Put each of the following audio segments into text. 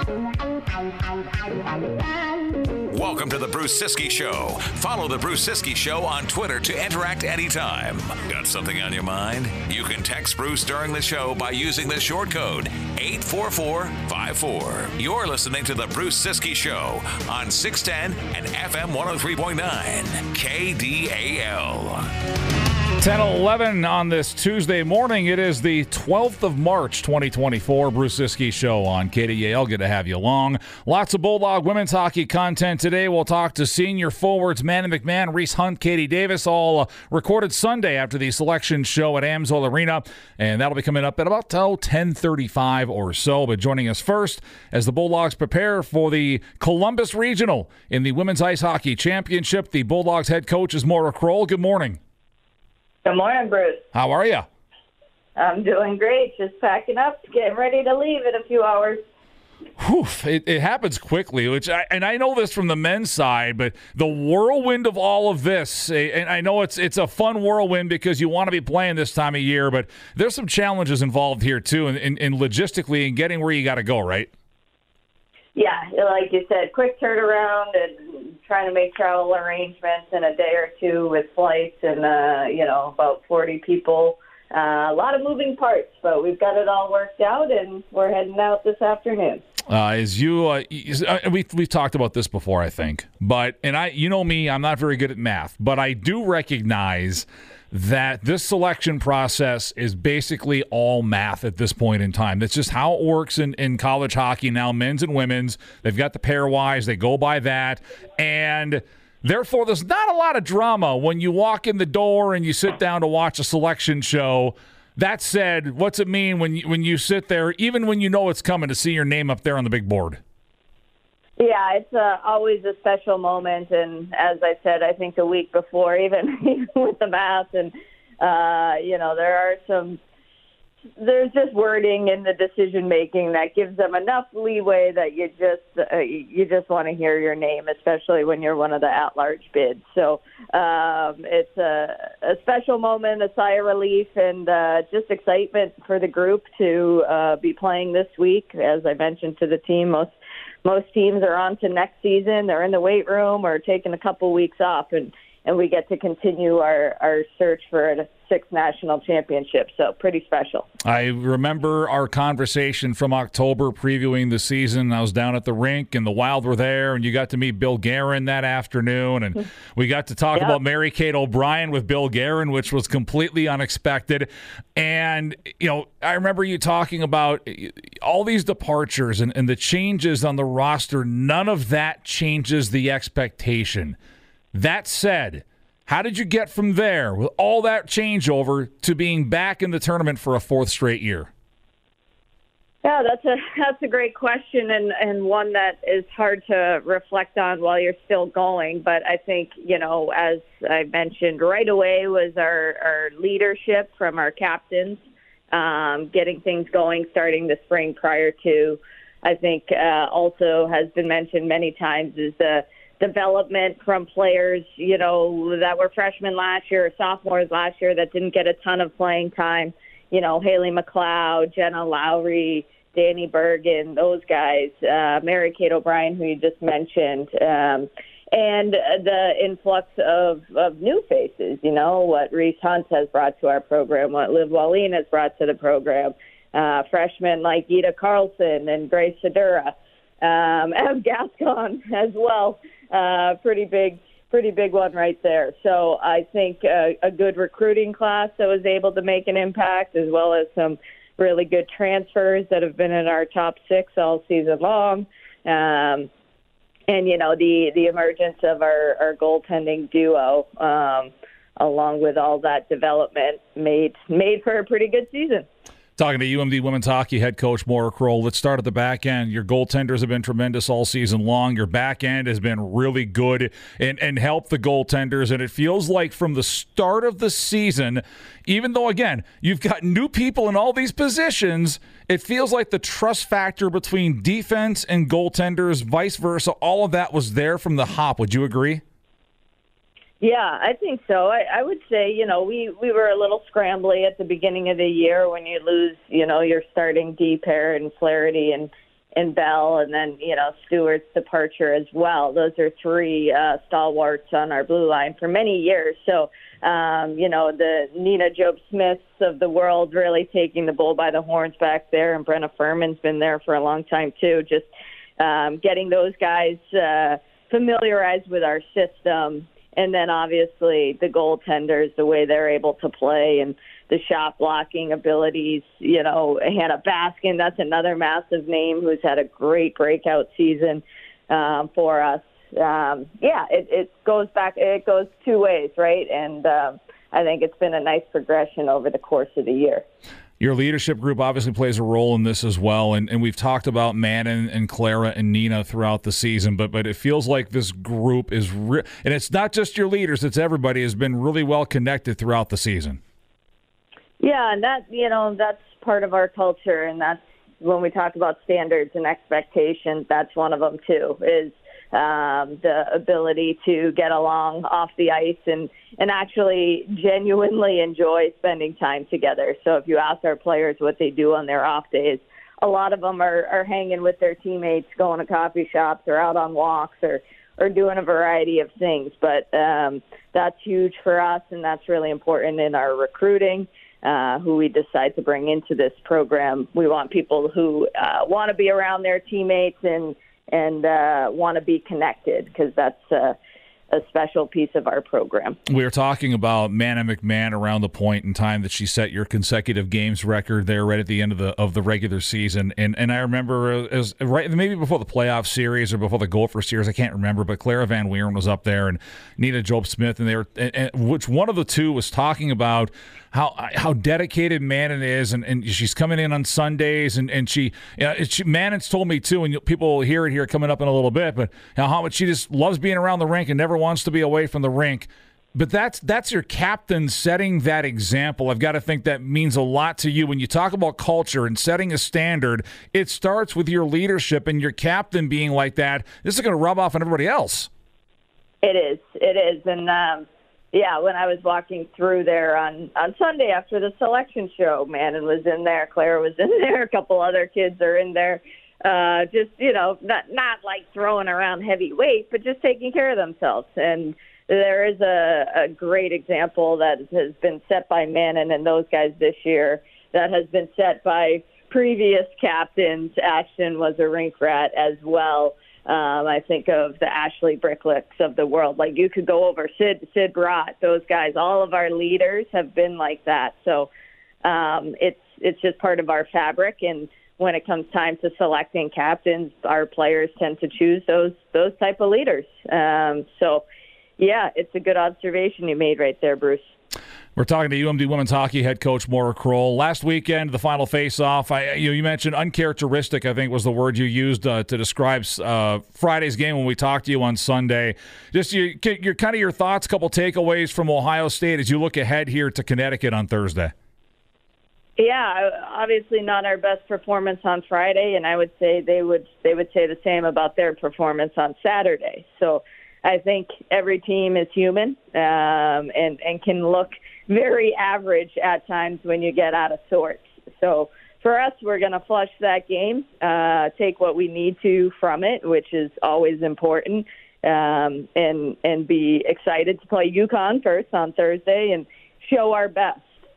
Welcome to the Bruce Siskey Show. Follow the Bruce Siskey Show on Twitter to interact anytime. Got something on your mind? You can text Bruce during the show by using the short code 84454. You're listening to the Bruce Siskey Show on 610 and FM 103.9 KDAL. 10:11 on this Tuesday morning. It is the 12th of March, 2024. Bruce Siskey Show on KDAL. Good to have you along. Lots of Bulldog women's hockey content today. We'll talk to senior forwards Manny McMahon, Reese Hunt, Katie Davis, all recorded Sunday after the selection show at Amsoil Arena. And that'll be coming up at about 10:35 or so. But joining us first as the Bulldogs prepare for the Columbus Regional in the Women's Ice Hockey Championship, the Bulldogs head coach is Maura Kroll. Good morning. Good morning, Bruce. How are you? I'm doing great. Just packing up, getting ready to leave in a few hours. Whew, it happens quickly, and I know this from the men's side, but the whirlwind of all of this, and I know it's a fun whirlwind because you want to be playing this time of year, but there's some challenges involved here too, in logistically and getting where you got to go, right? Yeah, like you said, quick turnaround and trying to make travel arrangements in a day or two with flights and, about 40 people. A lot of moving parts, but we've got it all worked out, and we're heading out this afternoon. We've talked about this before, I think, you know me, I'm not very good at math, but I do recognize that this selection process is basically all math at this point in time. That's just how it works in college hockey now, men's and women's. They've got the pairwise. They go by that. And therefore, there's not a lot of drama when you walk in the door and you sit down to watch a selection show. That said, what's it mean when you sit there, even when you know it's coming, to see your name up there on the big board? Yeah, it's always a special moment, and as I said, I think the week before, even with the math, and there's just wording in the decision making that gives them enough leeway that you just want to hear your name, especially when you're one of the at-large bids. So it's a special moment, a sigh of relief, and just excitement for the group to be playing this week. As I mentioned to the team, most teams are on to next season. They're in the weight room or taking a couple weeks off, and we get to continue our search for a sixth national championship. So pretty special. I remember our conversation from October previewing the season. I was down at the rink, and the Wild were there, and you got to meet Bill Guerin that afternoon, and we got to talk about Mary-Kate O'Brien with Bill Guerin, which was completely unexpected. And, I remember you talking about all these departures and the changes on the roster. None of that changes the expectation. That said, how did you get from there with all that changeover to being back in the tournament for a fourth straight year? Yeah, that's a great question, and one that is hard to reflect on while you're still going. But I think, as I mentioned right away, was our leadership from our captains, getting things going starting the spring prior to, I think also has been mentioned many times, is the development from players, that were freshmen last year or sophomores last year that didn't get a ton of playing time. Haley McLeod, Jenna Lowry, Danny Bergen, those guys, Mary-Kate O'Brien, who you just mentioned, and the influx of new faces, what Reese Hunt has brought to our program, what Liv Wallin has brought to the program, freshmen like Ida Carlson and Grace Sedura, Ev Gascon as well. Pretty big one right there. So I think a good recruiting class that was able to make an impact, as well as some really good transfers that have been in our top six all season long. And, the emergence of our goaltending duo, along with all that development, made for a pretty good season. Talking to UMD women's hockey head coach Maura Kroll. Let's start at the back end. Your goaltenders have been tremendous all season long. Your back end has been really good and helped the goaltenders. And it feels like from the start of the season, even though, again, you've got new people in all these positions, it feels like the trust factor between defense and goaltenders, vice versa, all of that was there from the hop. Would you agree? Yeah, I think so. I would say, we were a little scrambly at the beginning of the year when you lose, your starting D pair and Flaherty and and Bell, and then, Stewart's departure as well. Those are three stalwarts on our blue line for many years. So, the Nina Jobe-Smiths of the world really taking the bull by the horns back there, and Brenna Furman's been there for a long time too. Just getting those guys familiarized with our system, and then obviously the goaltenders, the way they're able to play, and the shot blocking abilities. Hannah Baskin, that's another massive name who's had a great breakout season for us. It goes back. It goes two ways, right? And I think it's been a nice progression over the course of the year. Your leadership group obviously plays a role in this as well, and we've talked about Manon and Clara and Nina throughout the season, but it feels like this group is and it's not just your leaders, it's everybody has been really well connected throughout the season. Yeah, and that's part of our culture, and that's when we talk about standards and expectations, that's one of them too, is the ability to get along off the ice and actually genuinely enjoy spending time together. So if you ask our players what they do on their off days, a lot of them are hanging with their teammates, going to coffee shops or out on walks or doing a variety of things. But that's huge for us, and that's really important in our recruiting, who we decide to bring into this program. We want people who want to be around their teammates and want to be connected, because that's a special piece of our program. We were talking about Manna McMahon around the point in time that she set your consecutive games record there right at the end of the regular season, and I remember as right maybe before the playoff series or before the Gopher series, I can't remember, but Clara Van Wieren was up there and Nina Jobe-Smith, and they were, and which one of the two was talking about how dedicated Manon is, and she's coming in on Sundays, and she Manon's told me too, and people will hear it here coming up in a little bit, but how much she just loves being around the rink and never wants to be away from the rink. But that's your captain setting that example. I've got to think that means a lot to you when you talk about culture and setting a standard. It starts with your leadership, and your captain being like that. This is going to rub off on everybody else. It is, and. When I was walking through there on Sunday after the selection show, Manon was in there, Clara was in there, a couple other kids are in there, not like throwing around heavy weight, but just taking care of themselves. And there is a great example that has been set by Manon and those guys this year that has been set by previous captains. Ashton was a rink rat as well. I think of the Ashley Bricklicks of the world. Like, you could go over Sid Brott, those guys. All of our leaders have been like that. So it's just part of our fabric. And when it comes time to selecting captains, our players tend to choose those type of leaders. It's a good observation you made right there, Bruce. We're talking to UMD women's hockey head coach Maura Kroll. Last weekend, the final face-off, you mentioned uncharacteristic, I think was the word you used to describe Friday's game when we talked to you on Sunday. Just your kind of your thoughts, couple takeaways from Ohio State as you look ahead here to Connecticut on Thursday. Yeah, obviously not our best performance on Friday, and I would say they would say the same about their performance on Saturday. So I think every team is human and can look very average at times when you get out of sorts. So for us, we're going to flush that game, take what we need to from it, which is always important, and be excited to play UConn first on Thursday and show our best.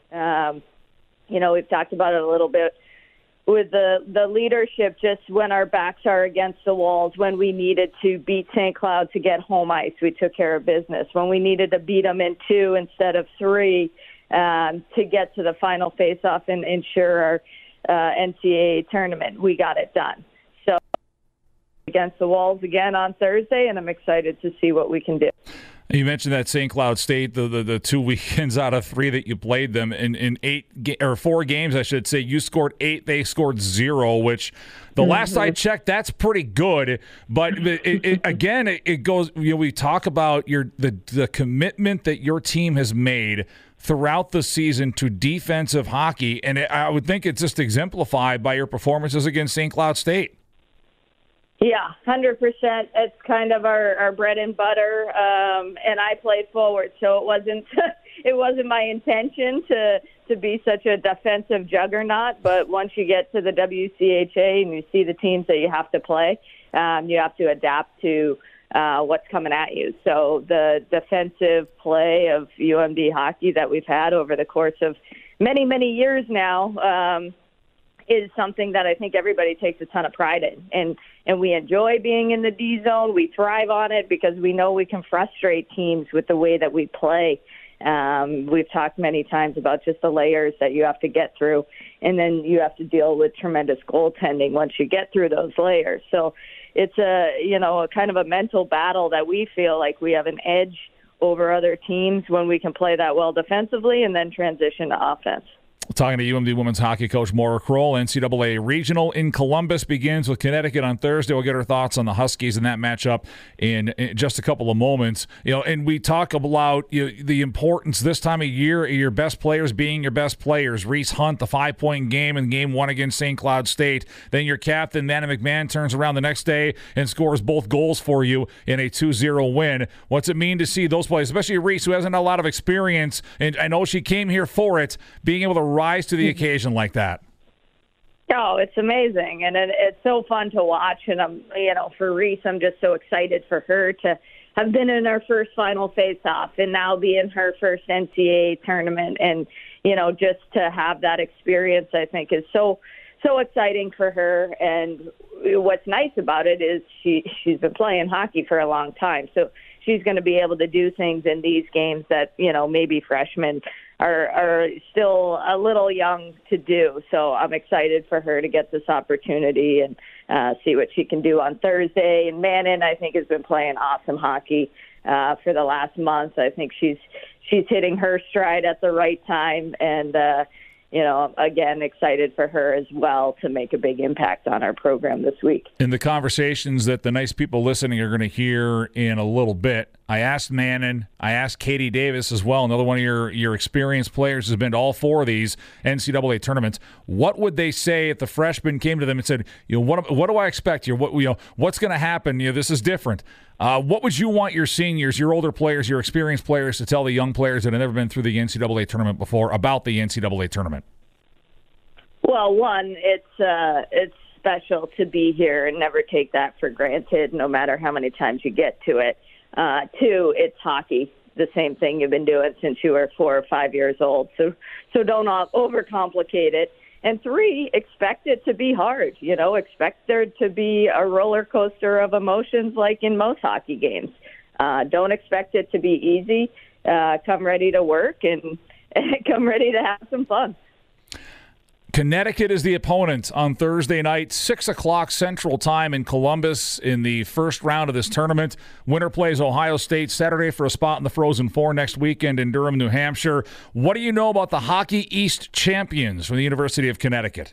We've talked about it a little bit with the leadership, just when our backs are against the walls, when we needed to beat St. Cloud to get home ice, we took care of business. When we needed to beat them in 2 instead of 3 to get to the final face-off and ensure our NCAA tournament, we got it done. So against the walls again on Thursday, and I'm excited to see what we can do. You mentioned that St. Cloud State, the 2 weekends out of 3 that you played them in 4 games, I should say. You scored 8, they scored 0, which the last I checked, that's pretty good. But it goes. We talk about the commitment that your team has made throughout the season to defensive hockey, and I would think it's just exemplified by your performances against St. Cloud State. Yeah, 100%. It's kind of our bread and butter, and I played forward, so it wasn't my intention to be such a defensive juggernaut. But once you get to the WCHA and you see the teams that you have to play, you have to adapt to what's coming at you. So the defensive play of UMD hockey that we've had over the course of many, many years now is something that I think everybody takes a ton of pride in. And we enjoy being in the D zone. We thrive on it because we know we can frustrate teams with the way that we play. We've talked many times about just the layers that you have to get through, and then you have to deal with tremendous goaltending once you get through those layers. So it's a kind of a mental battle that we feel like we have an edge over other teams when we can play that well defensively and then transition to offense. Talking to UMD women's hockey coach Maura Kroll. NCAA Regional in Columbus begins with Connecticut on Thursday. We'll get her thoughts on the Huskies and that matchup in just a couple of moments. And we talk about the importance this time of year of your best players being your best players. Reese Hunt, the 5-point game in Game 1 against St. Cloud State. Then your captain, Manna McMahon, turns around the next day and scores both goals for you in a 2-0 win. What's it mean to see those players, especially Reese, who hasn't had a lot of experience, and I know she came here for it, being able to rise to the occasion like that? Oh, it's amazing, and it's so fun to watch. And for Reese, I'm just so excited for her to have been in her first final face-off and now be in her first NCAA tournament. And just to have that experience, I think, is so exciting for her. And what's nice about it is she's been playing hockey for a long time, so she's going to be able to do things in these games that maybe freshmen are still a little young to do. So I'm excited for her to get this opportunity and see what she can do on Thursday. And Mannon, I think, has been playing awesome hockey for the last month. I think she's hitting her stride at the right time. And, again, excited for her as well to make a big impact on our program this week. In the conversations that the nice people listening are going to hear in a little bit, I asked Mannon, I asked Katie Davis as well, another one of your experienced players has been to all 4 of these NCAA tournaments. What would they say if the freshmen came to them and said, what do I expect here? What's going to happen? This is different. What would you want your seniors, your older players, your experienced players to tell the young players that have never been through the NCAA tournament before about the NCAA tournament? Well, one, it's special to be here and never take that for granted, no matter how many times you get to it. 2, it's hockey, the same thing you've been doing since you were 4 or 5 years old. So don't overcomplicate it. And 3, expect it to be hard. Expect there to be a roller coaster of emotions like in most hockey games. Don't expect it to be easy. Come ready to work and come ready to have some fun. Connecticut is the opponent on Thursday night, 6 o'clock Central Time in Columbus in the first round of this tournament. Winner plays Ohio State Saturday for a spot in the Frozen Four next weekend in Durham, New Hampshire. What do you know about the Hockey East champions from the University of Connecticut?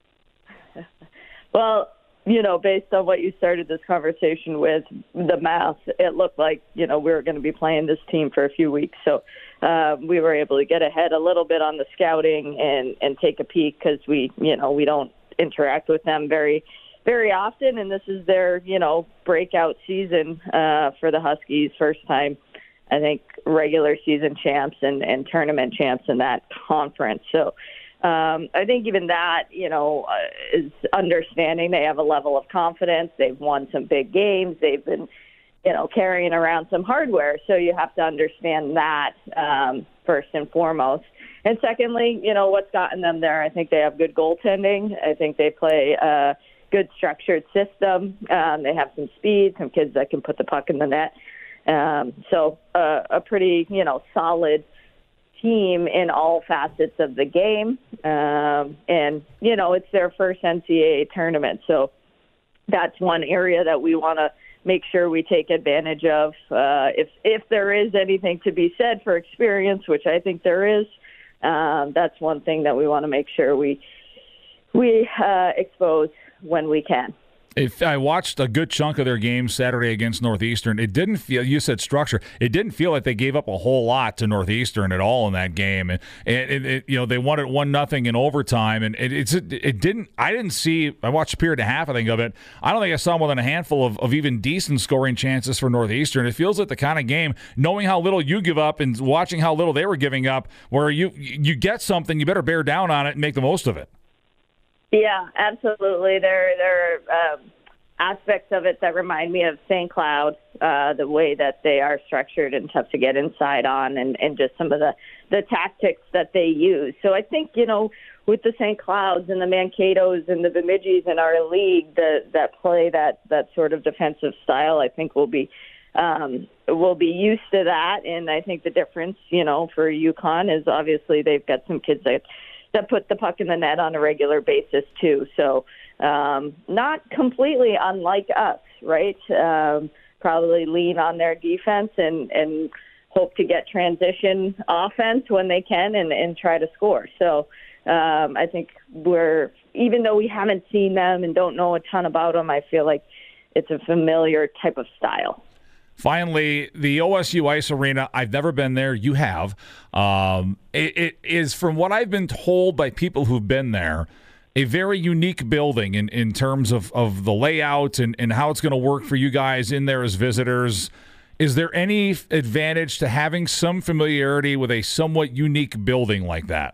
Well, based on what you started this conversation with, the math, it looked like, we were going to be playing this team for a few weeks. So we were able to get ahead a little bit on the scouting and take a peek because we don't interact with them very, very often. And this is their, breakout season for the Huskies. First time, I think, regular season champs and tournament champs in that conference. So I think even that, is understanding. They have a level of confidence. They've won some big games. They've been, carrying around some hardware. So you have to understand that first and foremost. And secondly, what's gotten them there. I think they have good goaltending. I think they play a good structured system. They have some speed, some kids that can put the puck in the net. So a pretty, solid team in all facets of the game. And, it's their first NCAA tournament. So that's one area that we want to make sure we take advantage of. If there is anything to be said for experience, which I think there is, that's one thing that we want to make sure we expose when we can. If I watched a good chunk of their game Saturday against Northeastern, it didn't feel, you said structure, it didn't feel like they gave up a whole lot to Northeastern at all in that game. And they won it 1-0 in overtime. And I didn't see, I watched a period and a half, I think, of it. I don't think I saw more than a handful of even decent scoring chances for Northeastern. It feels like the kind of game, knowing how little you give up and watching how little they were giving up, where you get something, you better bear down on it and make the most of it. Yeah, absolutely. There are aspects of it that remind me of St. Cloud, the way that they are structured and tough to get inside on, and just some of the tactics that they use. So I think, with the St. Clouds and the Mankato's and the Bemidji's in our league that play that sort of defensive style, I think we'll be used to that. And I think the difference, for UConn is obviously they've got some kids that put the puck in the net on a regular basis too. So not completely unlike us, right? Probably lean on their defense and hope to get transition offense when they can and try to score. So I think even though we haven't seen them and don't know a ton about them, I feel like it's a familiar type of style. Finally, the OSU Ice Arena, I've never been there. You have. It is, from what I've been told by people who've been there, a very unique building in terms of the layout and how it's going to work for you guys in there as visitors. Is there any advantage to having some familiarity with a somewhat unique building like that?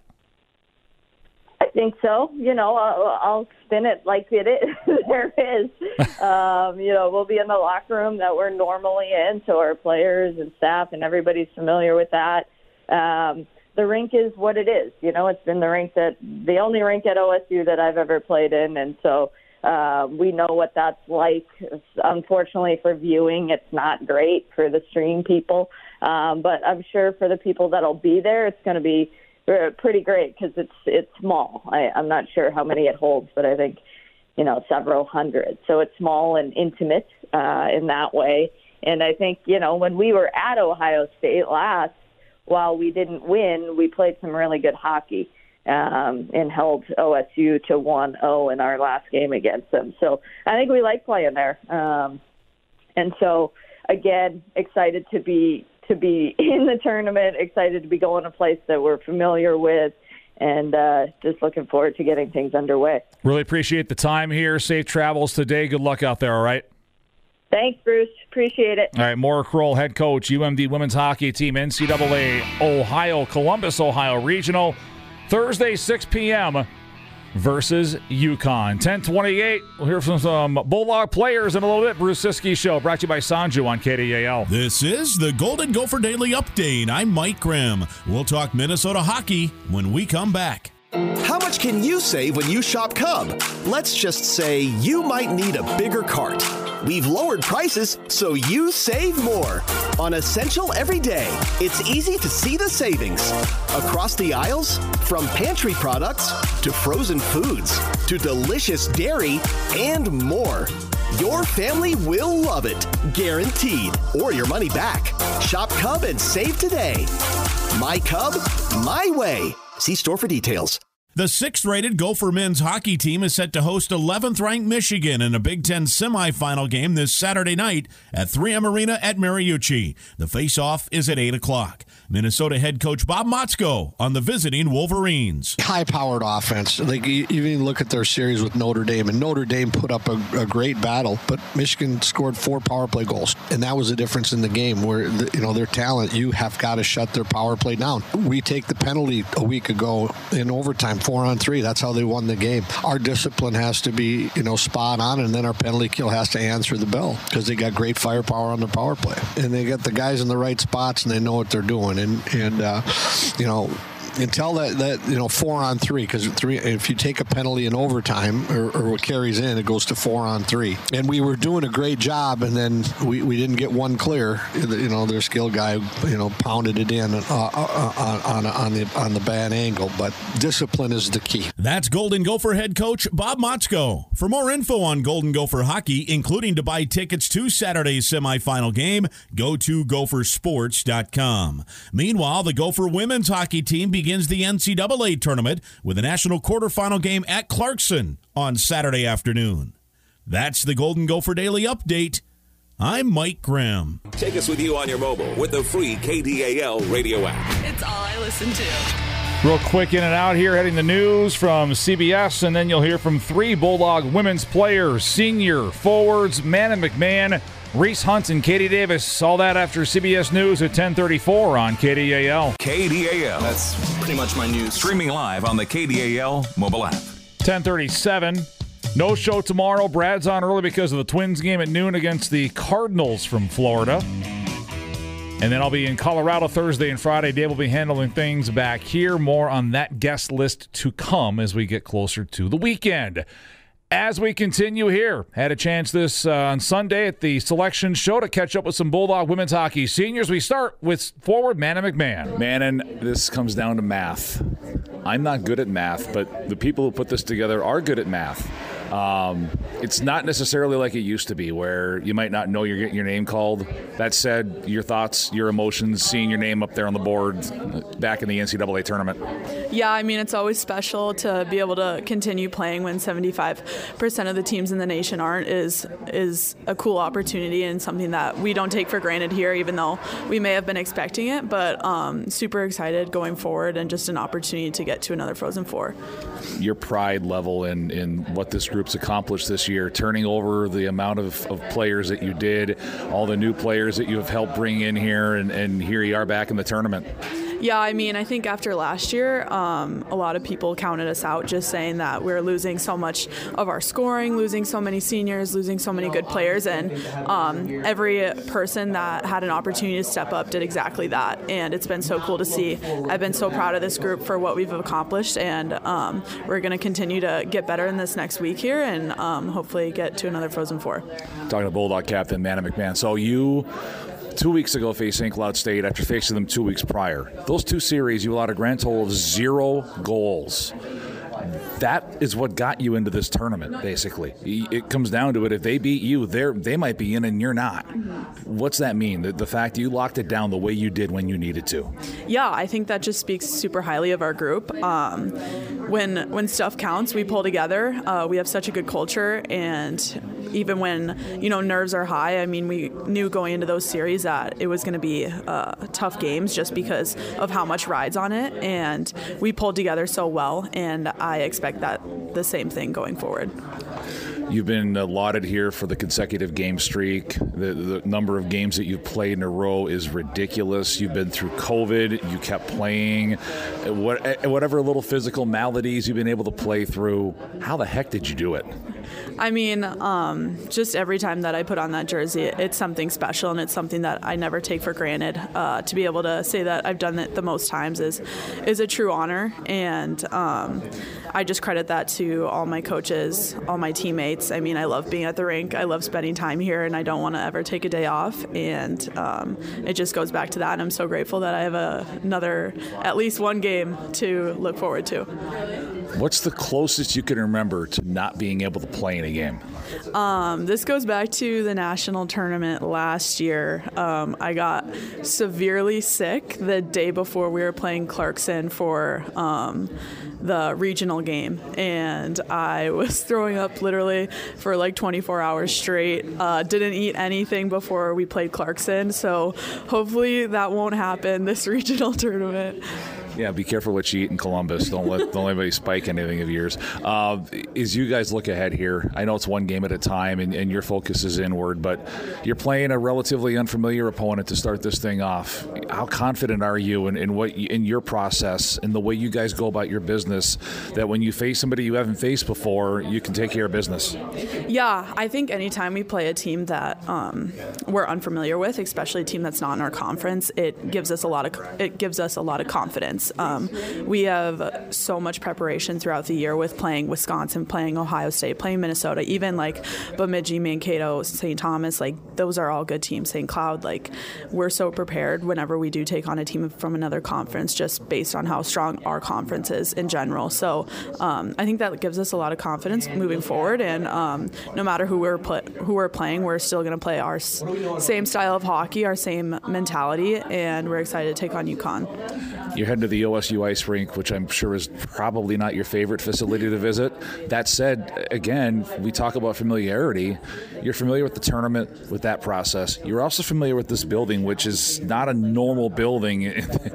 I think so. I'll spin it like it is. There is. We'll be in the locker room that we're normally in, so our players and staff and everybody's familiar with that. The rink is what it is. It's been the only rink at OSU that I've ever played in, and so we know what that's like. Unfortunately, for viewing, it's not great for the stream people, but I'm sure for the people that'll be there, it's going to be pretty great because it's small. I'm not sure how many it holds, but I think several hundred. So it's small and intimate in that way. And I think when we were at Ohio State last, while we didn't win, we played some really good hockey and held OSU to 1-0 in our last game against them. So I think we like playing there. And so again, excited to be in the tournament, excited to be going to a place that we're familiar with, and just looking forward to getting things underway. Really appreciate the time here. Safe travels today. Good luck out there, all right? Thanks, Bruce. Appreciate it. All right, Maura Kroll, head coach, UMD women's hockey team, NCAA Ohio, Columbus, Ohio Regional, Thursday, 6 p.m. versus UConn. 10:28. We'll hear from some Bulldog players in a little bit. Bruce Siskey Show, brought to you by Sanju on KDAL. This is the Golden Gopher Daily Update. I'm Mike Grimm. We'll talk Minnesota hockey when we come back. How much can you save when you shop Cub? Let's just say you might need a bigger cart. We've lowered prices so you save more. On Essential every day, it's easy to see the savings. Across the aisles, from pantry products to frozen foods to delicious dairy and more. Your family will love it, guaranteed, or your money back. Shop Cub and save today. My Cub, my way. See store for details. The 6th-rated Gopher men's hockey team is set to host 11th-ranked Michigan in a Big Ten semifinal game this Saturday night at 3M Arena at Mariucci. The face-off is at 8 o'clock. Minnesota head coach Bob Motzko on the visiting Wolverines. High-powered offense. Like, you even look at their series with Notre Dame, and Notre Dame put up a great battle, but Michigan scored 4 power play goals, and that was the difference in the game where, their talent, you have got to shut their power play down. We take the penalty a week ago in overtime, 4-on-3. That's how they won the game. Our discipline has to be, spot on, and then our penalty kill has to answer the bell because they got great firepower on the power play. And they got the guys in the right spots, and they know what they're doing. Until that 4-on-3, because if you take a penalty in overtime or what carries in, it goes to 4-on-3. And we were doing a great job, and then we didn't get one clear. Their skill guy pounded it in on the bad angle. But discipline is the key. That's Golden Gopher head coach Bob Motzko. For more info on Golden Gopher hockey, including to buy tickets to Saturday's semifinal game, go to gophersports.com. Meanwhile, the Gopher women's hockey team begins the NCAA tournament with a national quarterfinal game at Clarkson on Saturday afternoon. That's the Golden Gopher Daily Update. I'm Mike Graham. Take us with you on your mobile with the free KDAL radio app. It's all I listen to. Real quick in and out here, heading the news from CBS, and then you'll hear from 3 Bulldog women's players, senior forwards, Manna McMahon, Reese Hunt, and Katie Davis. All that after CBS News at 10:34 on KDAL. KDAL. That's pretty much my news. Streaming live on the KDAL mobile app. 10:37. No show tomorrow. Brad's on early because of the Twins game at noon against the Cardinals from Florida. And then I'll be in Colorado Thursday and Friday. Dave will be handling things back here. More on that guest list to come as we get closer to the weekend. As we continue here, had a chance this on Sunday at the selection show to catch up with some Bulldog women's hockey seniors. We start with forward Manna McMahon. Mannon, this comes down to math. I'm not good at math, but the people who put this together are good at math. It's not necessarily like it used to be where you might not know you're getting your name called. That said, your thoughts, your emotions, seeing your name up there on the board back in the NCAA tournament. Yeah, I mean, it's always special to be able to continue playing when 75% of the teams in the nation aren't is a cool opportunity and something that we don't take for granted here, even though we may have been expecting it. But super excited going forward and just an opportunity to get to another Frozen Four. Your pride level in what this group's accomplished this year, turning over the amount of players that you did, all the new players that you have helped bring in here, and here you are back in the tournament. Yeah, I mean, I think after last year, a lot of people counted us out, just saying that we're losing so much of our scoring, losing so many seniors, losing so many good players, and every person that had an opportunity to step up did exactly that, and it's been so cool to see. I've been so proud of this group for what we've accomplished, and we're going to continue to get better in this next week here and hopefully get to another Frozen Four. Talking to Bulldog captain Manna McMahon. So you 2 weeks ago faced St. Cloud State after facing them 2 weeks prior. Those 2 series, you allowed a grand total of 0 goals. That is what got you into this tournament, basically. It comes down to it. If they beat you, they might be in and you're not. What's that mean? The fact that you locked it down the way you did when you needed to? Yeah, I think that just speaks super highly of our group. When stuff counts, we pull together. We have such a good culture, and even when nerves are high, I mean, we knew going into those series that it was going to be tough games just because of how much rides on it, and we pulled together so well, and I expect that the same thing going forward. You've been lauded here for the consecutive game streak. The number of games that you've played in a row is ridiculous. You've been through COVID. You kept playing. Whatever little physical maladies you've been able to play through, how the heck did you do it? I mean, just every time that I put on that jersey, it's something special, and it's something that I never take for granted. To be able to say that I've done it the most times is a true honor, and I just credit that to all my coaches, all my teammates. I mean, I love being at the rink. I love spending time here, and I don't want to ever take a day off, and it just goes back to that, and I'm so grateful that I have another, at least one game to look forward to. What's the closest you can remember to not being able to play in a game? This goes back to the national tournament last year. I got severely sick the day before we were playing Clarkson for the regional game, and I was throwing up literally for like 24 hours straight. Didn't eat anything before we played Clarkson, so hopefully that won't happen this regional tournament. Yeah, be careful what you eat in Columbus. Don't let anybody spike anything of yours. As you guys look ahead here, I know it's one game at a time, and your focus is inward, but you're playing a relatively unfamiliar opponent to start this thing off. How confident are you in your process and the way you guys go about your business that when you face somebody you haven't faced before, you can take care of business? Yeah, I think anytime we play a team that we're unfamiliar with, especially a team that's not in our conference, it gives us a lot of confidence. We have so much preparation throughout the year with playing Wisconsin, playing Ohio State, playing Minnesota, even like Bemidji, Mankato, St. Thomas, like those are all good teams. St. Cloud, like we're so prepared whenever we do take on a team from another conference just based on how strong our conference is in general. So I think that gives us a lot of confidence moving forward, and no matter who we're playing, we're still going to play our same style of hockey, our same mentality, and we're excited to take on UConn. You're heading to the OSU ice rink, which I'm sure is probably not your favorite facility to visit. That said, again, we talk about familiarity. You're familiar with the tournament, with that process. You're also familiar with this building, which is not a normal building.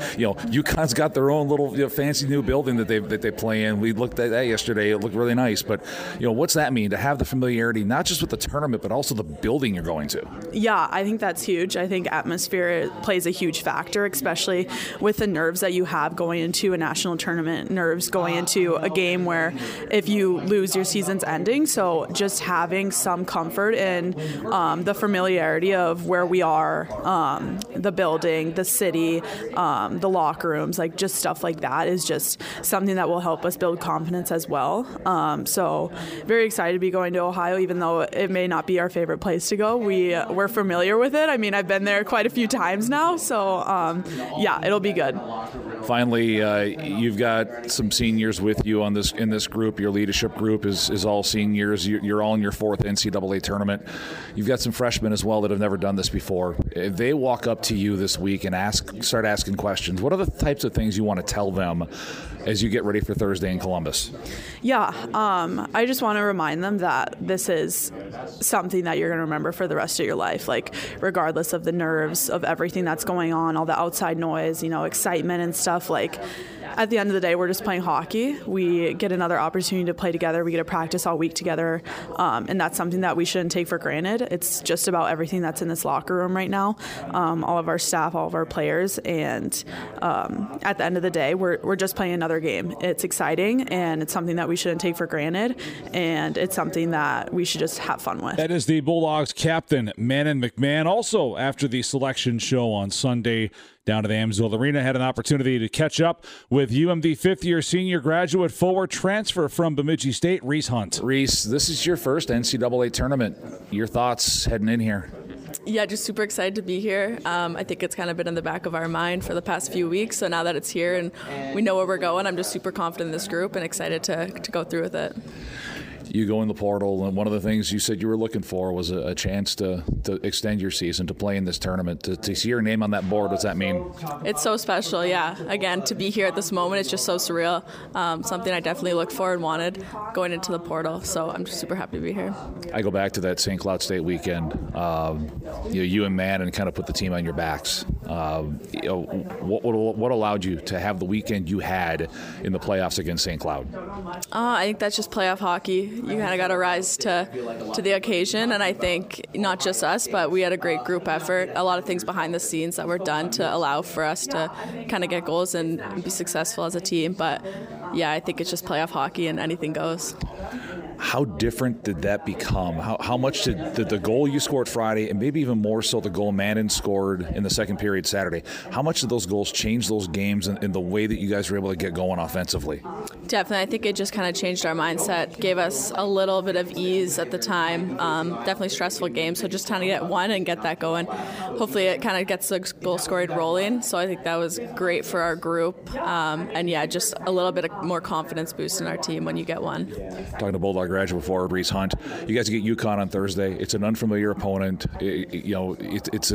UConn's got their own little fancy new building that they play in. We looked at that yesterday. It looked really nice. But what's that mean to have the familiarity, not just with the tournament, but also the building you're going to? Yeah, I think that's huge. I think atmosphere plays a huge factor, especially with the nerves that you have going into a national tournament, nerves going into a game where if you lose, your season's ending. So just having some comfort in the familiarity of where we are, the building, the city, the locker rooms, like just stuff like that is just something that will help us build confidence as well. So very excited to be going to Ohio, even though it may not be our favorite place to go. We're familiar with it. I mean, I've been there quite a few times now, so yeah, it'll be good. Finally, you've got some seniors with you in this group. Your leadership group is all seniors. You're all in your fourth NCAA tournament. You've got some freshmen as well that have never done this before. If they walk up to you this week and start asking questions, what are the types of things you want to tell them as you get ready for Thursday in Columbus? Yeah, I just want to remind them that this is something that you're going to remember for the rest of your life, like regardless of the nerves of everything that's going on, all the outside noise, excitement and stuff. Like at the end of the day, we're just playing hockey. We get another opportunity to play together. We get to practice all week together, and that's something that we shouldn't take for granted. It's just about everything that's in this locker room right now, all of our staff, all of our players, and at the end of the day, we're just playing another game. It's exciting, and it's something that we shouldn't take for granted, and it's something that we should just have fun with. That is the Bulldogs captain, Manon McMahon. Also, after the selection show on Sunday, down to the Amsoil Arena, had an opportunity to catch up with UMD fifth-year senior graduate forward transfer from Bemidji State, Reese Hunt. Reese, this is your first NCAA tournament. Your thoughts heading in here? Yeah, just super excited to be here. I think it's kind of been in the back of our mind for the past few weeks. So now that it's here and we know where we're going, I'm just super confident in this group and excited to go through with it. You go in the portal, and one of the things you said you were looking for was a chance to extend your season, to play in this tournament. To see your name on that board, what's that mean? It's so special, yeah. Again, to be here at this moment, it's just so surreal. Something I definitely looked for and wanted going into the portal, so I'm just super happy to be here. I go back to that St. Cloud State weekend. You and Manon kind of put the team on your backs. What allowed you to have the weekend you had in the playoffs against St. Cloud? I think that's just playoff hockey. You kind of got to rise to the occasion, and I think not just us, but we had a great group effort. A lot of things behind the scenes that were done to allow for us to kind of get goals and be successful as a team. But yeah, I think it's just playoff hockey and anything goes. How different did that become? How much did the goal you scored Friday, and maybe even more so the goal Manon scored in the second period Saturday, how much did those goals change those games and the way that you guys were able to get going offensively? Definitely. I think it just kind of changed our mindset, gave us a little bit of ease at the time. Definitely stressful game, so just trying to get one and get that going. Hopefully it kind of gets the goal scoring rolling, so I think that was great for our group. And yeah, just a little bit of more confidence boost in our team when you get one. Talking to Bulldog graduate forward Reese Hunt, you guys get UConn on Thursday. It's an unfamiliar opponent. It's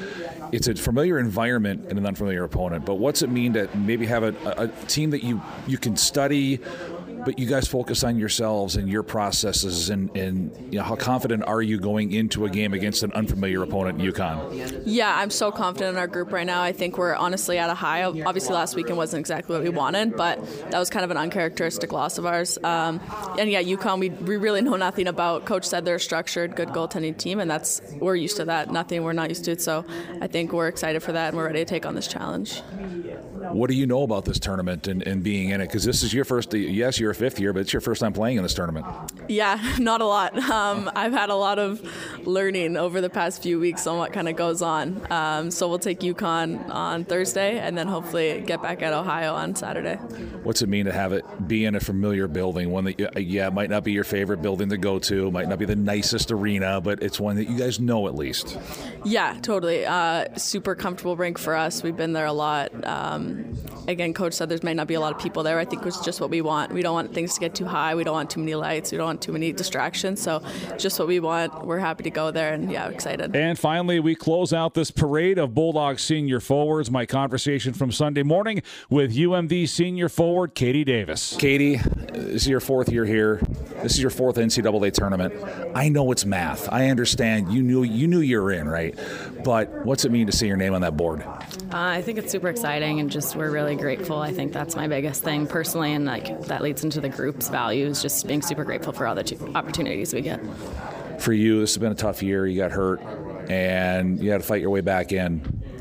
a familiar environment and an unfamiliar opponent. But what's it mean to maybe have a team that you can study, but you guys focus on yourselves and your processes, and how confident are you going into a game against an unfamiliar opponent in UConn? Yeah, I'm so confident in our group right now. I think we're honestly at a high. Obviously last weekend wasn't exactly what we wanted, but that was kind of an uncharacteristic loss of ours. And yeah, UConn, we really know nothing about. Coach said they're a structured, good goaltending team, and we're used to that. Nothing we're not used to. So I think we're excited for that, and we're ready to take on this challenge. What do you know about this tournament and being in it? Because this is your first, yes, you're a fifth year, but it's your first time playing in this tournament. Yeah, not a lot. I've had a lot of learning over the past few weeks on what kind of goes on. So we'll take UConn on Thursday and then hopefully get back at Ohio on Saturday. What's it mean to have it be in a familiar building? One that, might not be your favorite building to go to, might not be the nicest arena, but it's one that you guys know at least. Yeah, totally. Super comfortable rink for us. We've been there a lot. Again, Coach said there might not be a lot of people there. I think it's just what we want. We don't want things to get too high. We don't want too many lights. We don't want too many distractions. So just what we want. We're happy to go there, and excited. And finally, we close out this parade of Bulldogs senior forwards. My conversation from Sunday morning with UMD senior forward Katie Davis. Katie, this is your 4th year here. This is your 4th NCAA tournament. I know it's math. I understand. You knew you were in, right? But what's it mean to see your name on that board? I think it's super exciting, and just we're really grateful. I think that's my biggest thing personally, and that leads into the group's values, just being super grateful for all the opportunities we get. For you, this has been a tough year. You got hurt, and you had to fight your way back in.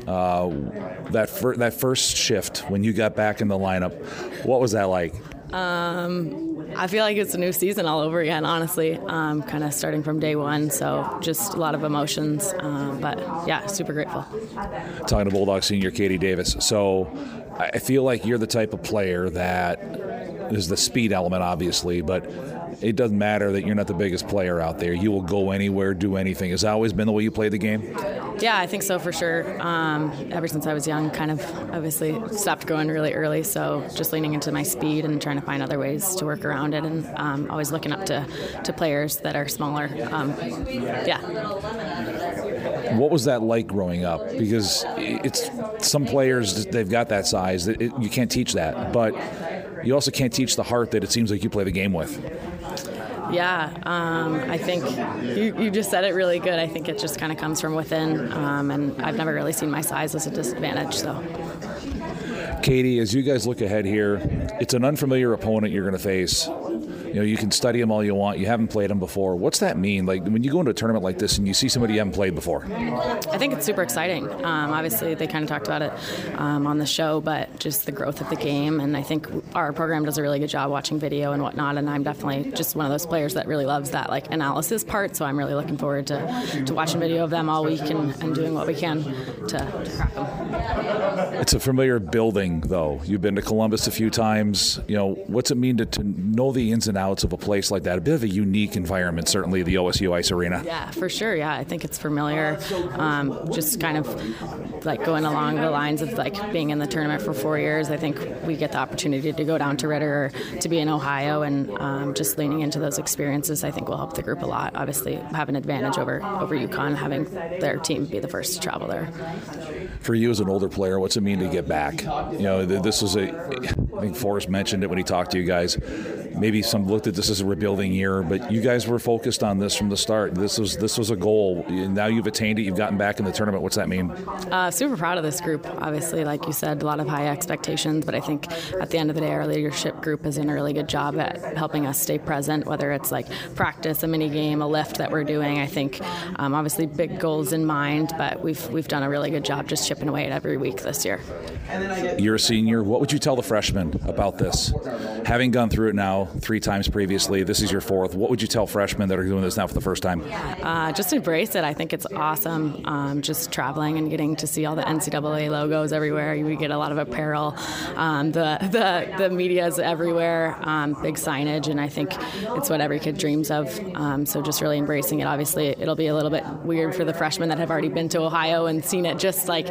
That first shift when you got back in the lineup, what was that like? I feel like it's a new season all over again, honestly, kind of starting from day one. So just a lot of emotions, but yeah, super grateful. Talking to Bulldog senior Katie Davis. So I feel like you're the type of player that is the speed element, obviously, but it doesn't matter that you're not the biggest player out there. You will go anywhere, do anything. Has that always been the way you play the game? Yeah, I think so for sure. Ever since I was young, kind of obviously stopped going really early, so just leaning into my speed and trying to find other ways to work around it, and always looking up to players that are smaller. What was that like growing up? Because it's some players, they've got that size. You can't teach that, but you also can't teach the heart that it seems like you play the game with. Yeah, I think you just said it really good. I think it just kind of comes from within, and I've never really seen my size as a disadvantage. So, Katie, as you guys look ahead here, it's an unfamiliar opponent you're going to face. You know, you can study them all you want. You haven't played them before. What's that mean? Like when you go into a tournament like this and you see somebody you haven't played before? I think it's super exciting. Obviously, they kind of talked about it on the show, but just the growth of the game. And I think our program does a really good job watching video and whatnot. And I'm definitely just one of those players that really loves that analysis part. So I'm really looking forward to watching video of them all week and doing what we can to crack them. It's a familiar building, though. You've been to Columbus a few times. You know, what's it mean to know the ins and outs of a place like that? A bit of a unique environment, certainly the OSU Ice Arena. Yeah, for sure. Yeah, I think it's familiar. Just kind of like going along the lines of like being in the tournament for 4 years. I think we get the opportunity to go down to Ritter or to be in Ohio, and just leaning into those experiences I think will help the group a lot. Obviously, have an advantage over UConn, having their team be the first to travel there. For you as an older player, what's it mean to get back? You know, this was I think Forrest mentioned it when he talked to you guys. Maybe some looked at this as a rebuilding year, but you guys were focused on this from the start. This was a goal. Now you've attained it. You've gotten back in the tournament. What's that mean? Super proud of this group. Obviously, like you said, a lot of high expectations, but I think at the end of the day, our leadership group is doing a really good job at helping us stay present, whether it's like practice, a mini game, a lift that we're doing. I think obviously big goals in mind, but we've done a really good job just chipping away at every week this year. You're a senior. What would you tell the freshmen about this? Having gone through it now 3 times previously, this is your 4th. What would you tell freshmen that are doing this now for the first time? Just embrace it. I think it's awesome. Just traveling and getting to see all the NCAA logos everywhere. We get a lot of apparel. The media is everywhere. Big signage, and I think it's what every kid dreams of. So just really embracing it. Obviously, it'll be a little bit weird for the freshmen that have already been to Ohio and seen it just like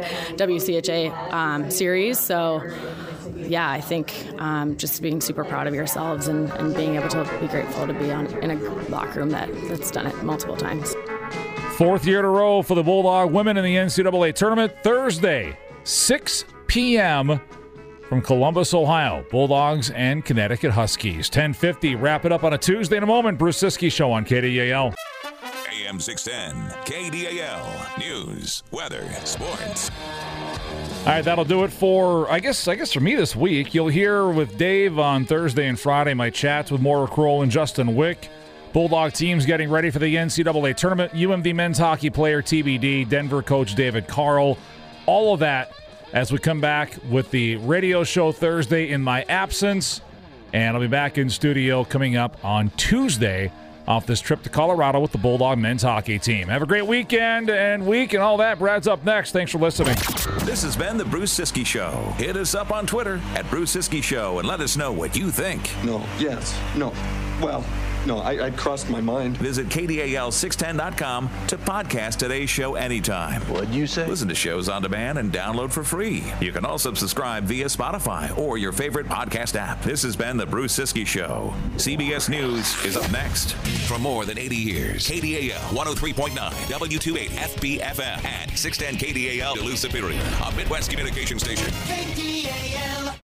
WCHA series. So yeah, I think just being super proud of yourselves and being able to be grateful to be in a locker room that's done it multiple times. 4th year in a row for the Bulldog women in the NCAA tournament. Thursday, 6 p.m. from Columbus, Ohio. Bulldogs and Connecticut Huskies. 10:50. Wrap it up on a Tuesday in a moment. Bruce Siskey Show on KDAL. AM 610, KDAL, news, weather, sports. All right, that'll do it for, I guess for me this week. You'll hear with Dave on Thursday and Friday my chats with Maura Kroll and Justin Wick. Bulldog teams getting ready for the NCAA tournament. UMD men's hockey player TBD, Denver coach David Carl. All of that as we come back with the radio show Thursday in my absence. And I'll be back in studio coming up on Tuesday off this trip to Colorado with the Bulldog men's hockey team. Have a great weekend and week and all that. Brad's up next. Thanks for listening. This has been the Bruce Siskey Show. Hit us up on Twitter at Bruce Siskey Show and let us know what you think. No. Yes. No. Well, No, I crossed my mind. Visit KDAL610.com to podcast today's show anytime. What'd you say? Listen to shows on demand and download for free. You can also subscribe via Spotify or your favorite podcast app. This has been The Bruce Siskey Show. CBS News is up next. For more than 80 years, KDAL 103.9, W28 FBFM, and 610 KDAL Duluth Superior, a Midwest communication station. KDAL.